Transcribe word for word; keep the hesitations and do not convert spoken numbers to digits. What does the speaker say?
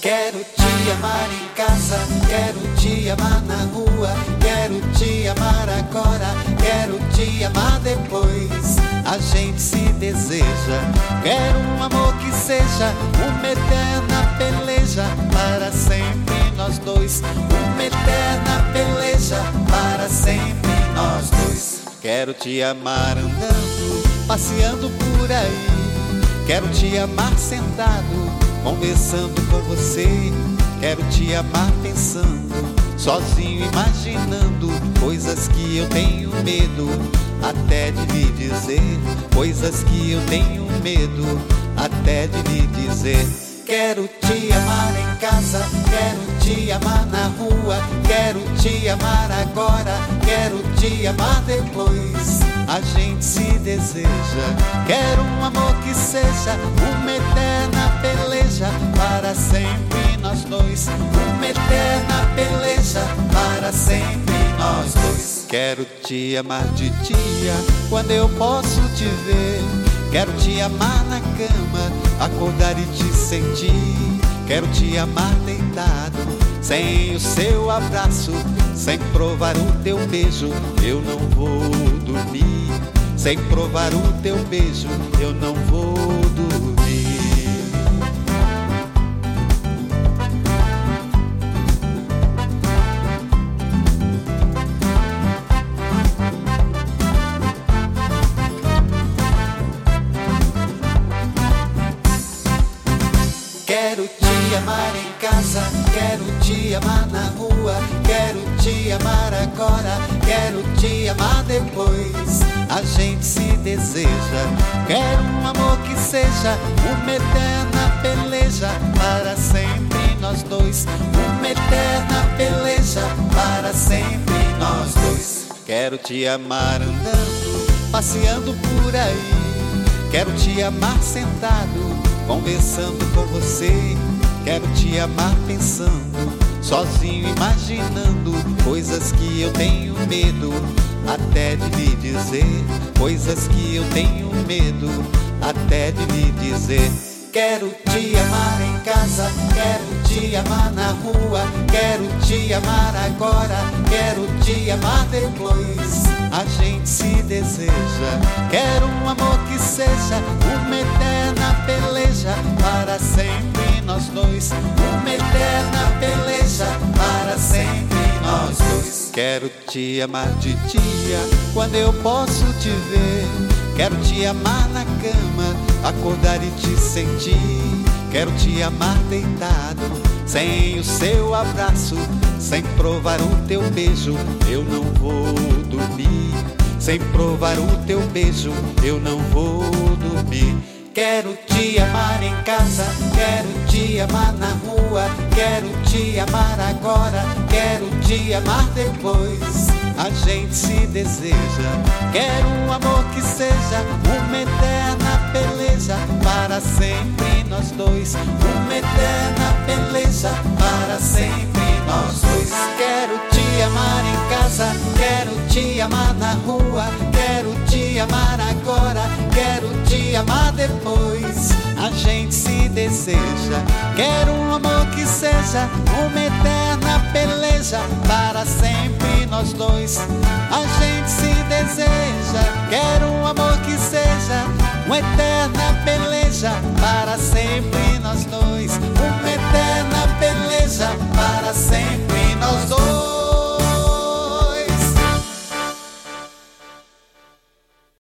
Quero te amar em casa, quero te amar na rua, quero te amar agora, quero te amar depois. A gente se deseja, quero um amor que seja uma eterna peleja para sempre nós dois, uma eterna peleja para sempre nós dois. Quero te amar andando, passeando por aí, quero te amar sentado, conversando com você. Quero te amar pensando, sozinho imaginando coisas que eu tenho medo até de lhe dizer, coisas que eu tenho medo até de lhe dizer. Quero te amar em casa, quero te amar na rua, quero te amar agora, quero te amar depois. A gente se deseja, quero um amor que seja uma eterna peleja para sempre nós dois, uma eterna peleja para sempre nós dois. Quero te amar de dia, quando eu posso te ver, quero te amar na cama, acordar e te sentir. Quero te amar deitado, sem o seu abraço, sem provar o teu beijo, eu não vou dormir. Sem provar o teu beijo, eu não vou dormir. Quero te amar em casa, quero te amar na rua, quero te amar agora, quero te amar depois. A gente se deseja, quero um amor que seja uma eterna peleja para sempre nós dois, uma eterna peleja para sempre nós dois. Quero te amar andando, passeando por aí, quero te amar sentado, conversando com você. Quero te amar pensando, sozinho imaginando coisas que eu tenho medo até de lhe dizer, coisas que eu tenho medo até de lhe dizer. Quero te amar em casa, quero te amar na rua, quero te amar agora, quero te amar depois. A gente se deseja, quero um amor que seja uma eterna peleja para sempre nós dois, uma eterna peleja para sempre nós dois. Quero te amar de dia, quando eu posso te ver, quero te amar na cama, acordar e te sentir. Quero te amar deitado, sem o seu abraço, sem provar o teu beijo, eu não vou dormir. Sem provar o teu beijo, eu não vou dormir. Quero te amar em casa, quero te amar na rua, quero te amar agora, quero te amar depois. A gente se deseja, quero um amor que seja uma eterna peleja para sempre nós dois, uma eterna peleja para sempre nós dois. Quero te amar em casa, quero te amar na rua, quero te amar agora, quero te amar depois. A gente se deseja, quero um amor que seja uma eterna peleja para sempre nós dois. A gente se deseja, quero um amor que seja uma eterna peleja para sempre